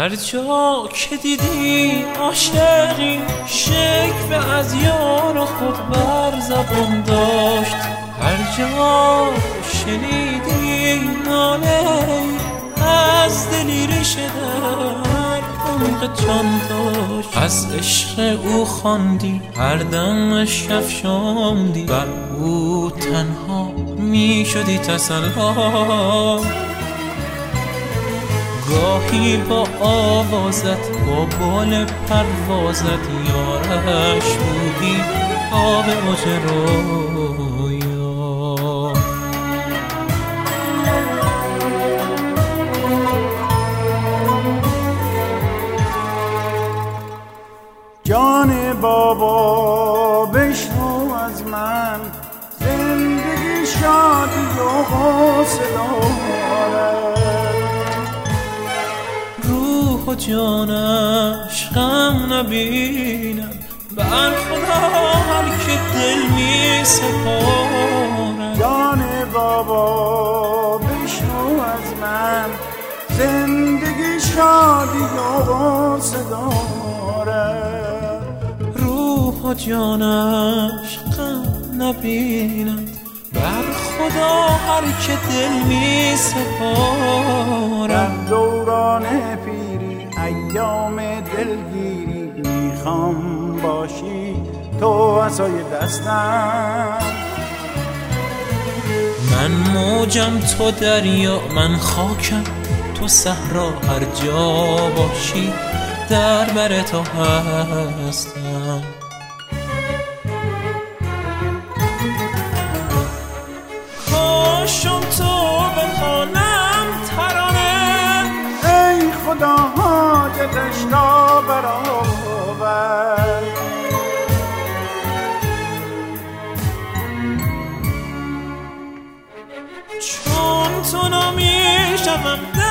هر جا که دیدی عاشقی شکوه از یار خود بر زبان داشت، هر جا شنیدی ناله از دلی ریشه در عمق جان داشت. از عشق او خواندی هر دمش افشاندی، بر او تنها می شدی تسلا. گاهی با آوازت با بال پروازت یارش بودی آب اوج رویا. جان بابا بشنو از من، زندگی شادی و حوصله دارد، روح و جانش غم نبینم، بر خدا هر که دل می سپارد. جان بابا بشنو از من، زندگی شادی و حوصله دارد، روح و جانش غم نبیند، بر خدا هر که دل می سپارد. در دوران پیری ایام دلگیری میخوام باشی تو عصای دستم. من موجم تو دریا، من خاکم تو صحرا، هر جا باشی در بر تو هستم. کاشم تو بخوانم ترانه، ای خدا حاجتش را برآور. چون تو نمیشم